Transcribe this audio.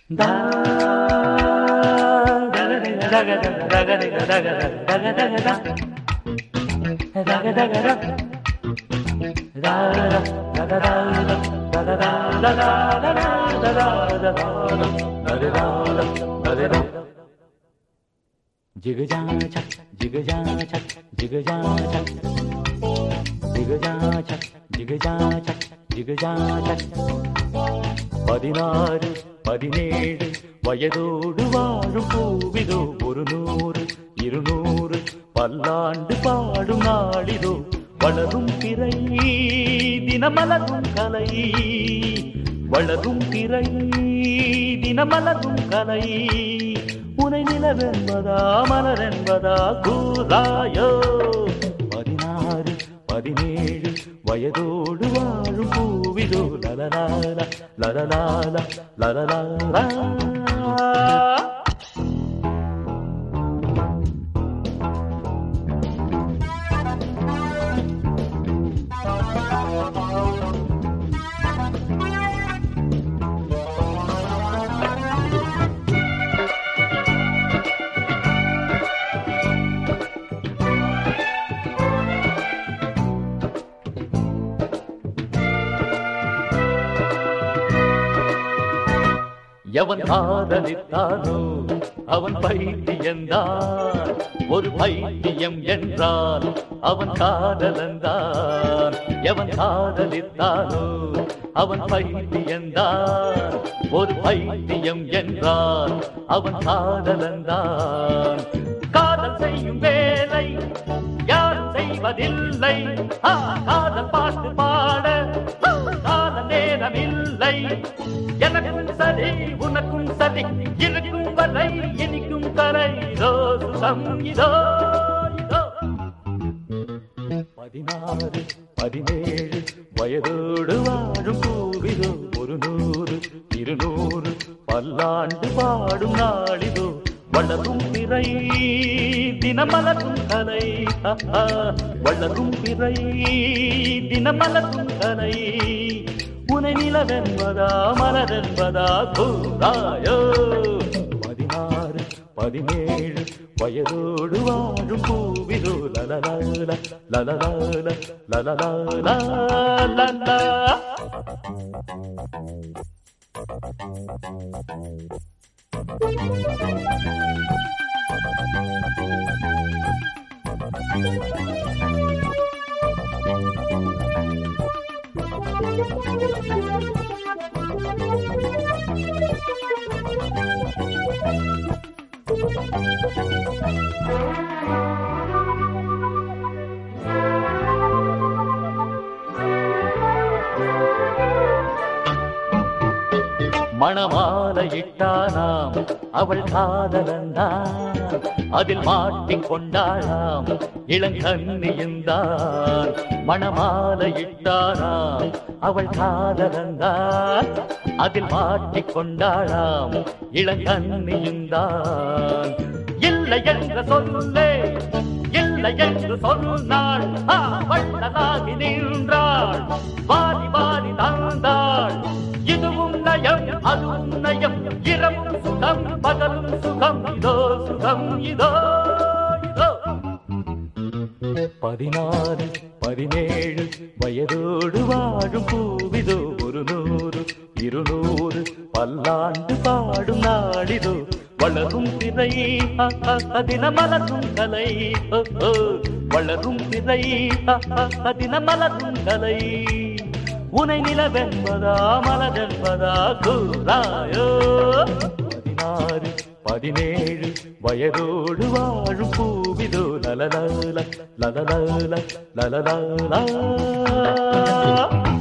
Jigga chak, jigga chak, jigga chak, jigga chak, jigga chak, jigga chak. 16, 17 வயதோடு வாழும் பூவிதோ 100, 200 பல்லாண்டு பாடும் நாளிதோ வளரும் திரை தினமலரும் கலை வளரும் திரை தினமலரும் கலை உனை நிலவென்பதா மலரென்பதா கூறாயோ 16, 17 வயதோடு வாழும் பூவிதோ லலலாலா லலலாலா லலலாலா எவன் காதலித்தானோ அவன் பைத்தியந்தான் ஒரு பைத்தியம் என்றால் அவன் காதலந்தான் எவன் காதலித்தானோ அவன் பைத்தியந்தான் ஒரு பைத்தியம் என்றால் அவன் காதலந்தான் காதல் செய்யும் வேலை யாரும் செய்வதில்லை காதல் பாட்டு பாட கால நேரம் இல்லை எனக்கும் சரி உனக்கும் சரி இருக்கும் வரை இனிக்கும் கரை இதோ சுகம் இதோ இதோ 16, 17 வயதோடு வாழும் பூவிதோ 100, 200 பல்லாண்டு பாடும் நாளிதோ வளரும் திரை தினமலரும் கலை வளரும் திரை தினமலரும் கலை உனை நிலவென்பதா மலரென்பதா கூறாயோ 16, 17 வயதோடு வாழும் பூவிதோ லலலாலா லலலாலா லலலாலா லலா மணமாலையிட்டானாம் அவள் காதலந்தான் அதில் மாட்டிக்கொண்டாளாம் இளங்கன்னியுந்தான் மணமாலையிட்டானாம் அவள் காதலந்தான் அதில் மாட்டிக்கொண்டாளாம் இளங்கன்னியுந்தான் இல்லை என்று சொல்லே இல்லை என்று சொன்னாள் வள்ளலாகி நின்றாள் வாரி வாரி தந்தாள் இதுவும் நயம் அதுவும் நயம் இரவும் சுகம் பகலும் சுகம் இதோ சுகம் இதோ இதோ 16, 17 வயதோடு வாழும் பூவிதோ 100, 200 பல்லாண்டு பாடும் நாளிதோ வளரும் திரை தினமலரும் கலை வளரும் திரை தினமலரும் கலை உனை நிலவென்பதா மலரென்பதா கூறாயோ 16, 17 வயதோடு வாழும் பூவிதோ லலலாலா லலலாலா லலலாலா